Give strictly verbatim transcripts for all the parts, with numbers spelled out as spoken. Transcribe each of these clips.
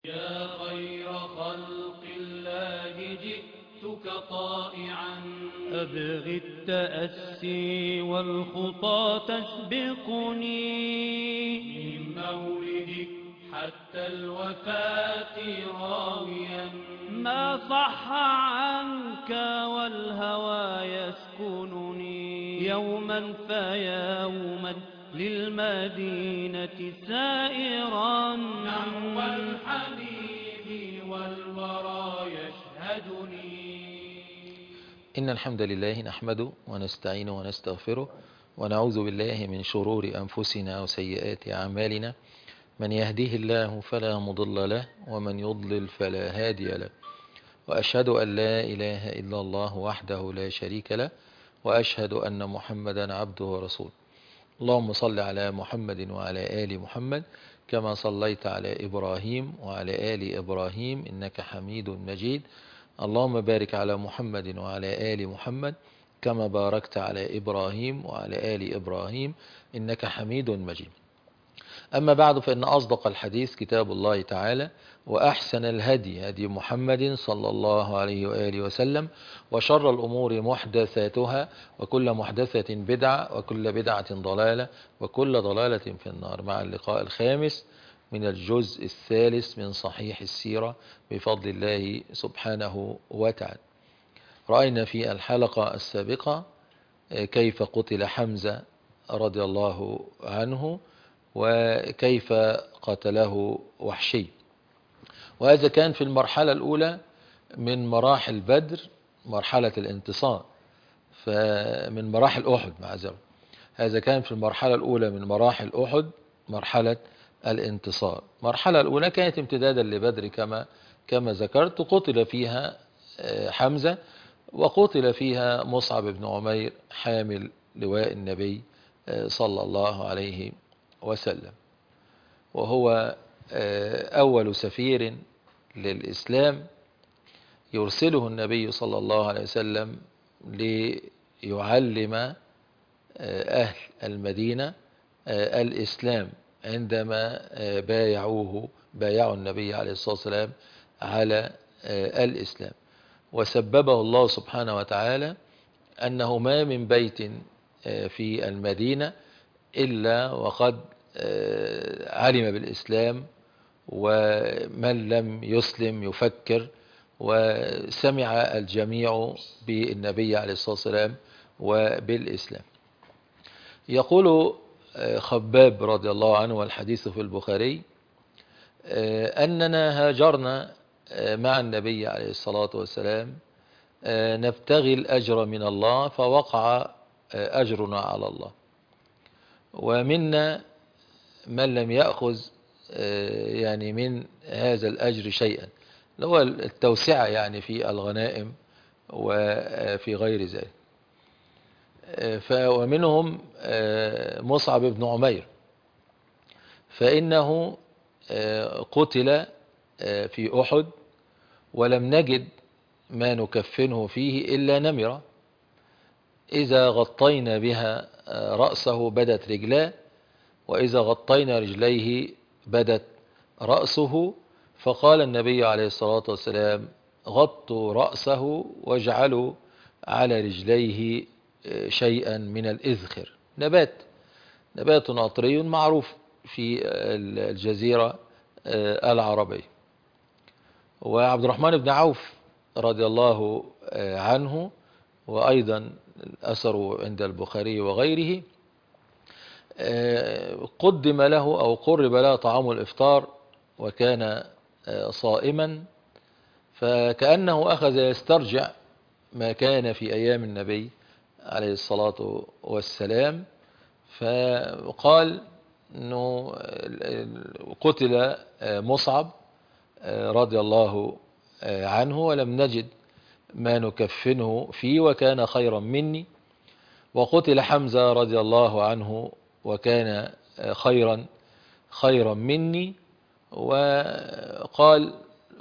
يا خير خلق الله جئتك طائعا أبغي التأسي والخطى تسبقني من مولدك حتى الوفاة راويا ما صح عنك والهوى يسكنني يوما فيوما للمدينة سائرا نحو الحبيب والورى يشهدني. إن الحمد لله نحمده ونستعينه ونستغفره ونعوذ بالله من شرور أنفسنا وسيئات أعمالنا، من يهديه الله فلا مضل له ومن يضلل فلا هادي له، وأشهد أن لا إله إلا الله وحده لا شريك له، وأشهد أن محمدا عبده ورسوله. اللهم صل على محمد وعلى آل محمد كما صليت على إبراهيم وعلى آل إبراهيم إنك حميد مجيد. اللهم بارك على محمد وعلى آل محمد كما باركت على إبراهيم وعلى آل إبراهيم إنك حميد مجيد. أما بعد، فإن أصدق الحديث كتاب الله تعالى، وأحسن الهدي هدي محمد صلى الله عليه وآله وسلم، وشر الأمور محدثاتها، وكل محدثة بدعة، وكل بدعة ضلالة، وكل ضلالة في النار. مع اللقاء الخامس من الجزء الثالث من صحيح السيرة بفضل الله سبحانه وتعالى. رأينا في الحلقة السابقة كيف قتل حمزة رضي الله عنه وكيف قتله وحشي، وهذا كان في المرحلة الأولى من مراحل بدر، مرحلة الانتصار، فمن مراحل أحد معذرة. هذا كان في المرحلة الأولى من مراحل أحد، مرحلة الانتصار. المرحلة الأولى كانت امتدادا لبدر كما كما ذكرت، قتل فيها حمزة، وقتل فيها مصعب بن عمير حامل لواء النبي صلى الله عليه وسلم، وهو أول سفير للإسلام يرسله النبي صلى الله عليه وسلم ليعلم أهل المدينة الإسلام عندما بايعوه بايعوا النبي عليه الصلاة والسلام على الإسلام. وسببه الله سبحانه وتعالى أنه ما من بيت في المدينة إلا وقد علم بالإسلام، ومن لم يسلم يفكر، وسمع الجميع بالنبي عليه الصلاة والسلام وبالإسلام. يقول خباب رضي الله عنه، والحديث في البخاري، أننا هاجرنا مع النبي عليه الصلاة والسلام نبتغي الأجر من الله، فوقع أجرنا على الله، ومنا من لم يأخذ يعني من هذا الأجر شيئا، اللي هو التوسعة يعني في الغنائم وفي غير ذلك. ومنهم مصعب بن عمير، فإنه قتل في أحد ولم نجد ما نكفنه فيه إلا نمرة، إذا غطينا بها رأسه بدت رجلاه، وإذا غطينا رجليه بدت رأسه. فقال النبي عليه الصلاة والسلام: غطوا رأسه واجعلوا على رجليه شيئا من الإذخر، نبات نبات عطري معروف في الجزيرة العربية. وعبد الرحمن بن عوف رضي الله عنه، وأيضا الأثر عند البخاري وغيره، قدم له أو قرب له طعام الإفطار وكان صائما، فكأنه أخذ يسترجع ما كان في أيام النبي عليه الصلاة والسلام، فقال أنه قتل مصعب رضي الله عنه ولم نجد ما نكفنه فيه وكان خيرا مني، وقتل حمزة رضي الله عنه وكان خيرا خيرا مني. وقال: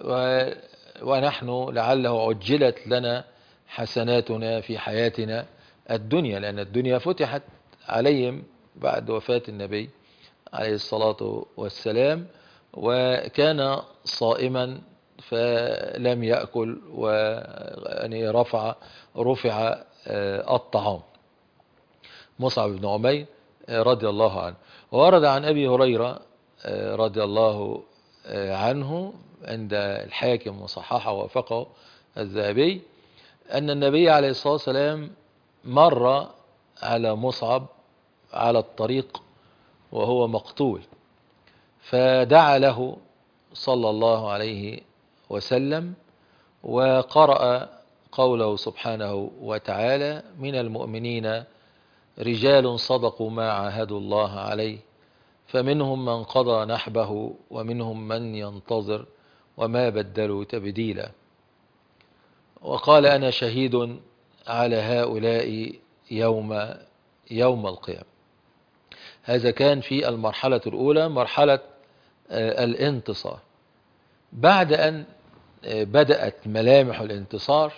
ونحن لعله عجلت لنا حسناتنا في حياتنا الدنيا، لأن الدنيا فتحت عليهم بعد وفاة النبي عليه الصلاة والسلام، وكان صائما فلم يأكل ويعني رفع رفع الطعام. مصعب بن عمير رضي الله عنه. ورد عن أبي هريرة رضي الله عنه عند الحاكم وصححه ووافقه الذهبي أن النبي عليه الصلاة والسلام مر على مصعب على الطريق وهو مقتول، فدعا له صلى الله عليه وسلم وقرأ قوله سبحانه وتعالى: من المؤمنين رجال صدقوا ما عاهدوا الله عليه فمنهم من قضى نحبه ومنهم من ينتظر وما بدلوا تبديلا. وقال: أنا شهيد على هؤلاء يوم يوم القيامة. هذا كان في المرحلة الأولى، مرحلة الانتصار. بعد أن بدأت ملامح الانتصار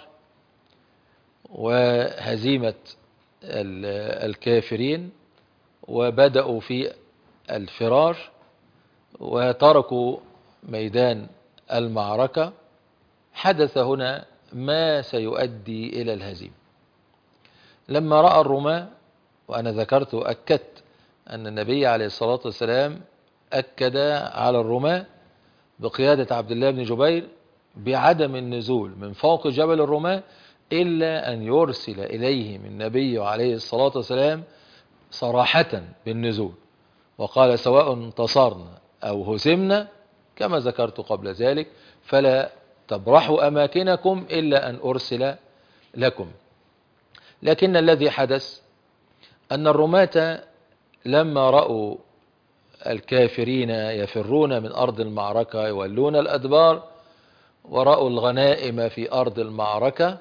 وهزيمة الكافرين وبدأوا في الفرار وتركوا ميدان المعركة، حدث هنا ما سيؤدي إلى الهزيمة. لما رأى الرماة، وأنا ذكرت وأكدت أن النبي عليه الصلاة والسلام أكد على الرماة بقيادة عبد الله بن جبير بعدم النزول من فوق جبل الرماة إلا أن يرسل إليهم النبي عليه الصلاة والسلام صراحة بالنزول، وقال: سواء انتصرنا أو هزمنا كما ذكرت قبل ذلك فلا تبرحوا أماكنكم إلا أن أرسل لكم. لكن الذي حدث أن الرماة لما رأوا الكافرين يفرون من أرض المعركة يولون الأدبار، ورأوا الغنائم في أرض المعركة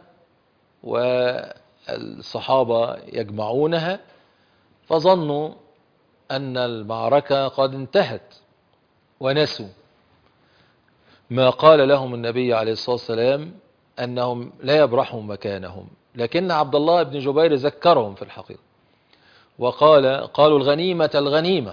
والصحابة يجمعونها، فظنوا أن المعركة قد انتهت ونسوا ما قال لهم النبي عليه الصلاة والسلام أنهم لا يبرحوا مكانهم. لكن عبد الله بن جبير ذكرهم في الحقيقة وقال: قالوا الغنيمة الغنيمة،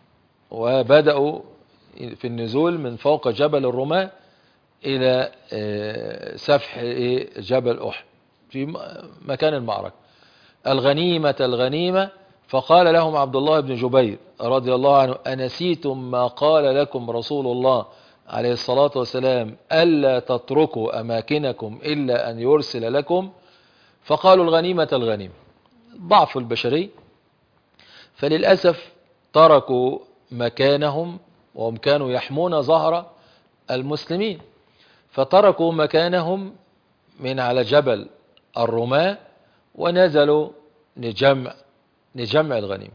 وبدأوا في النزول من فوق جبل الرماة إلى سفح جبل أحد في مكان المعركة. الغنيمة الغنيمة. فقال لهم عبد الله بن جبير رضي الله عنه: أنسيتم ما قال لكم رسول الله عليه الصلاة والسلام ألا تتركوا أماكنكم إلا أن يرسل لكم؟ فقالوا الغنيمة الغنيمة. ضعف البشري، فللأسف تركوا مكانهم وهم كانوا يحمون ظهر المسلمين، فتركوا مكانهم من على جبل الرماة ونزلوا لجمع لجمع الغنيمة.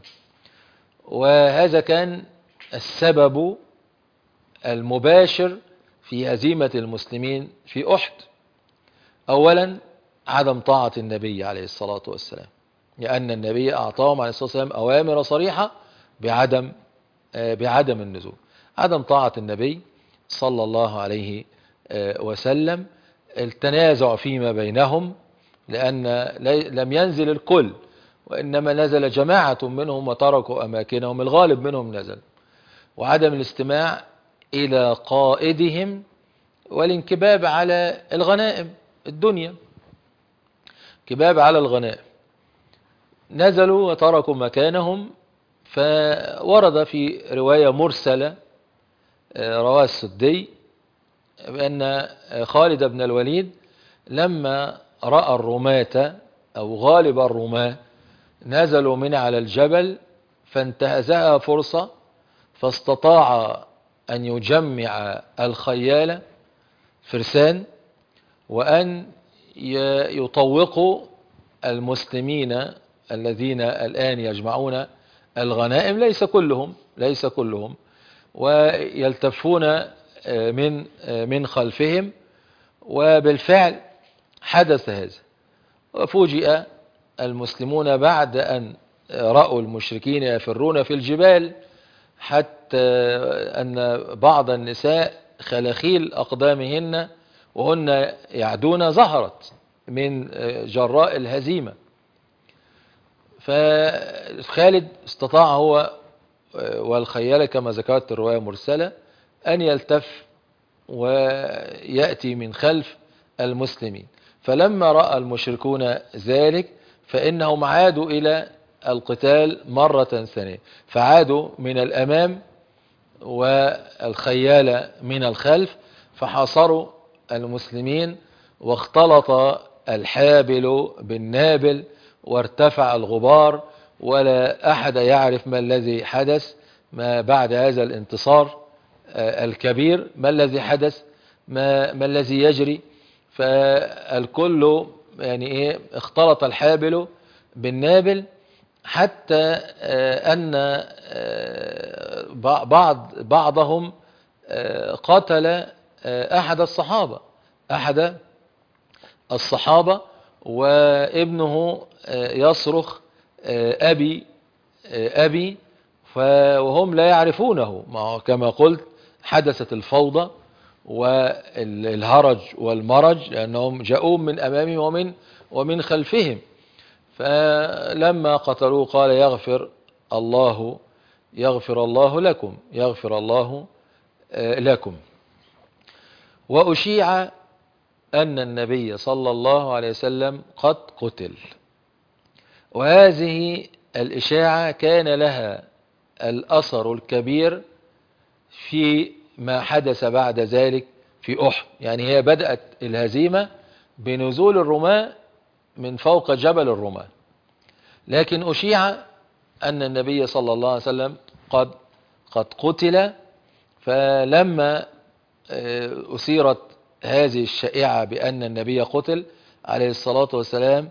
وهذا كان السبب المباشر في هزيمة المسلمين في أحد. أولا عدم طاعة النبي عليه الصلاة والسلام، لأن النبي أعطاهم عليه الصلاة والسلام أوامر صريحة بعدم بعدم النزول. عدم طاعة النبي صلى الله عليه وسلم، التنازع فيما بينهم، لأن لم ينزل الكل وإنما نزل جماعة منهم وتركوا أماكنهم، الغالب منهم نزل. وعدم الاستماع إلى قائدهم والانكباب على الغنائم الدنيا، كباب على الغنائم. نزلوا وتركوا مكانهم. فورد في رواية مرسلة رواه السدي بأن خالد بن الوليد لما رأى الرماة أو غالب الرماة نزلوا من على الجبل فانتهزها فرصة، فاستطاع أن يجمع الخيال فرسان وأن يطوقوا المسلمين الذين الآن يجمعون الغنائم، ليس كلهم ليس كلهم ويلتفون من من خلفهم. وبالفعل حدث هذا، وفوجئ المسلمون بعد أن رأوا المشركين يفرون في الجبال، حتى أن بعض النساء خلاخيل أقدامهن وهن يعدون ظهرت من جراء الهزيمة. فخالد استطاع هو والخيال كما ذكرت الرواية مرسلة أن يلتف ويأتي من خلف المسلمين. فلما رأى المشركون ذلك فإنهم عادوا إلى القتال مرة ثانية، فعادوا من الأمام والخيال من الخلف، فحاصروا المسلمين، واختلط الحابل بالنابل، وارتفع الغبار، ولا أحد يعرف ما الذي حدث ما بعد هذا الانتصار الكبير، ما الذي حدث، ما, ما الذي يجري. فالكل يعني ايه اختلط الحابل بالنابل، حتى أن بعض بعضهم قتل أحد الصحابة أحد الصحابة وابنه يصرخ أبي أبي، وهم لا يعرفونه. كما قلت حدثت الفوضى والهرج والمرج، لأنهم جاءوا من أمامهم ومن ومن خلفهم. فلما قتلوه قال يغفر الله يغفر الله لكم يغفر الله لكم. وأشيع أن النبي صلى الله عليه وسلم قد قتل، وهذه الإشاعة كان لها الأثر الكبير في ما حدث بعد ذلك في أحد. يعني هي بدأت الهزيمة بنزول الرماة من فوق جبل الرماة، لكن أشيع أن النبي صلى الله عليه وسلم قد قد قتل. فلما أثيرت هذه الشائعة بأن النبي قتل عليه الصلاة والسلام،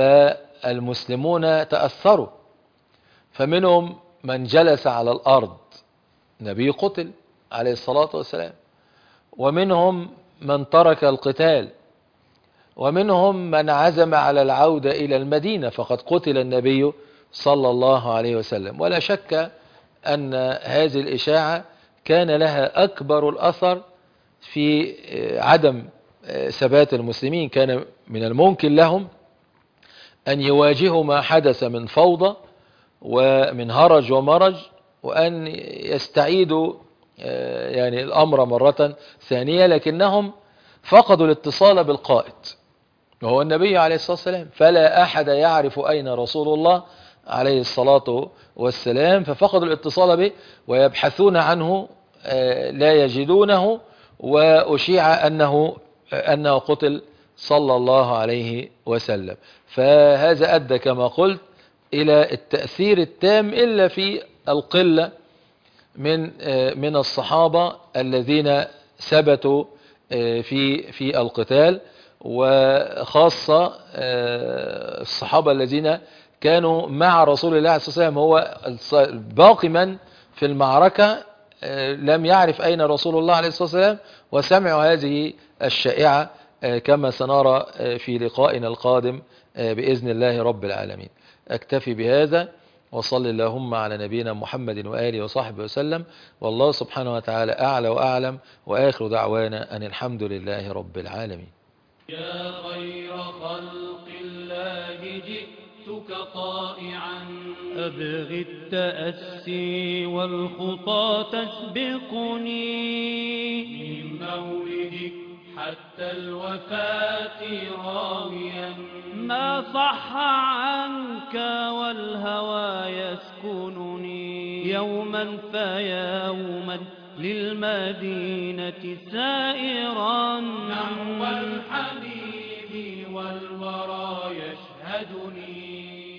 فالمسلمون تأثروا، فمنهم من جلس على الأرض، النبي قتل عليه الصلاة والسلام، ومنهم من ترك القتال، ومنهم من عزم على العودة إلى المدينة، فقد قتل النبي صلى الله عليه وسلم. ولا شك أن هذه الإشاعة كان لها أكبر الأثر في عدم ثبات المسلمين. كان من الممكن لهم أن يواجهوا ما حدث من فوضى ومن هرج ومرج، وأن يستعيدوا يعني الأمر مرة ثانية، لكنهم فقدوا الاتصال بالقائد وهو النبي عليه الصلاة والسلام. فلا أحد يعرف أين رسول الله عليه الصلاة والسلام، ففقدوا الاتصال به ويبحثون عنه لا يجدونه، وأشيع أنه أنه قتل صلى الله عليه وسلم. فهذا أدى كما قلت إلى التأثير التام، إلا في القلة من من الصحابة الذين ثبتوا في في القتال، وخاصة الصحابة الذين كانوا مع رسول الله صلى الله عليه وسلم. هو باقي من في المعركة لم يعرف أين رسول الله عليه الصلاة والسلام، وسمعوا هذه الشائعة، كما سنرى في لقائنا القادم بإذن الله رب العالمين. أكتفي بهذا، وصل اللهم على نبينا محمد وآله وصحبه وسلم، والله سبحانه وتعالى أعلى وأعلم، وآخر دعوانا أن الحمد لله رب العالمين. يا خير خلق الله جئتك طائعا أبغي التأسي والخطى تسبقني من مولدك حتى الوفاة راويا ما صح عنك والهوى يسكنني يوما فيوما للمدينة سائرا نحو الحبيب والورى يشهدني